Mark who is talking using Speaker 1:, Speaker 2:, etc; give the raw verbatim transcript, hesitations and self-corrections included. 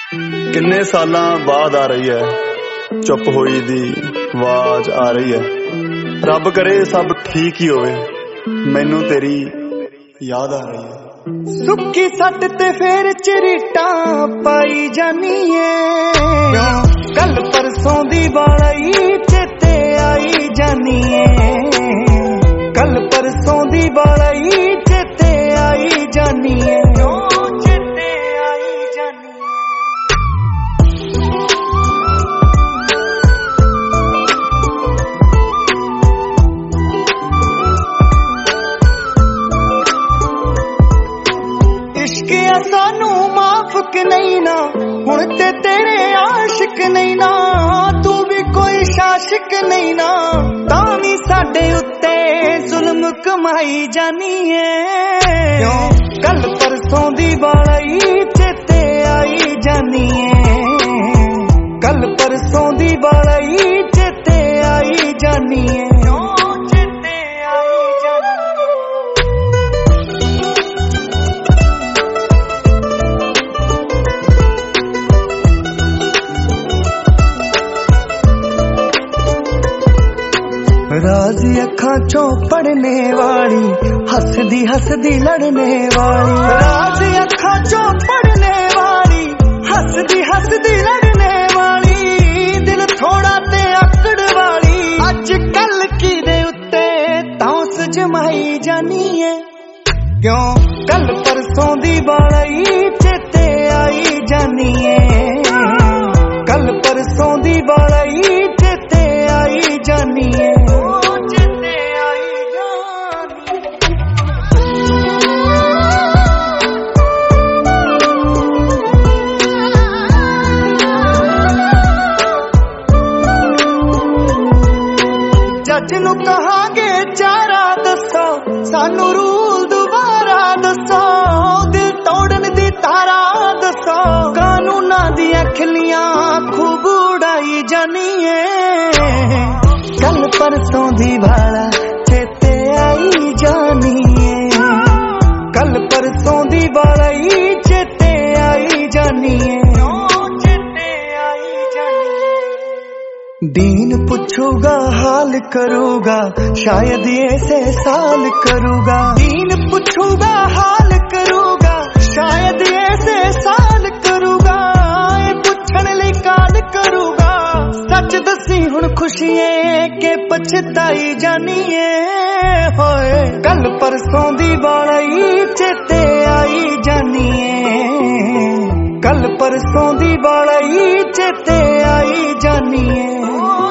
Speaker 1: किन्ने सालां बाद आ रही है चुप होई दी आवाज आ रही है। रब करे सब ठीक ही होवे, मैनू तेरी याद आ रही है।
Speaker 2: सुखी सट ते फिर चिरीटा पाई जानी है, कल परसों दी बालाई चेते आई जानी है, कल परसों दी बालाई चेते आई जानी है, चेते आई जानी है। इश्क है सानू माफ के नहीं ना, हुण ते तेरे आशिक नहीं ना, तू भी कोई शाशिक नहीं ना, तावी साडे उत्ते जुल्म कमाई जानी है। कल परसों दी बालाई चेते आई जानी है, कल परसों दी बालाई चेते आई जानी है, चेते आई जानी है। राजी अखां चों पढ़ने वाली, हसदी हसदी लड़ने वाली, राजी अखां चों पढ़ने वाली, हसदी हसदी लड़ने वाली, दिल थोड़ा ते आकड़ वाली, अज कल की दे उत्ते तौस जमाई जानी है। क्यों कल परसों दी बालाई चेते आई जानी है, कल परसों दी बालाई चेते आई जानी है, चेते आई जानी जज नू कहांगे चारा दसो, सानू रूल दुबारा दसो, दिल तोड़न दी तारा दसो, कानूना दियां खिलियां खूब उड़ाई जानी है। कल परसों दी भाड़ा चेते आई जानी है, कल परसों दी बालाई चेते आई जानी है, चेते आई जानी है। दीन पुछूगा हाल करूगा, शायद ऐसे साल करूगा, दीन पुछूगा हाल करूगा, शायद ऐसे साल करूगा, ए पुछण लई काल करूगा, सच दसी हुण खुशियां के पछताई जानी है। होए कल परसों दी बालाई चेते आई जानी है, कल परसों दी बालाई चेते आई जानी है।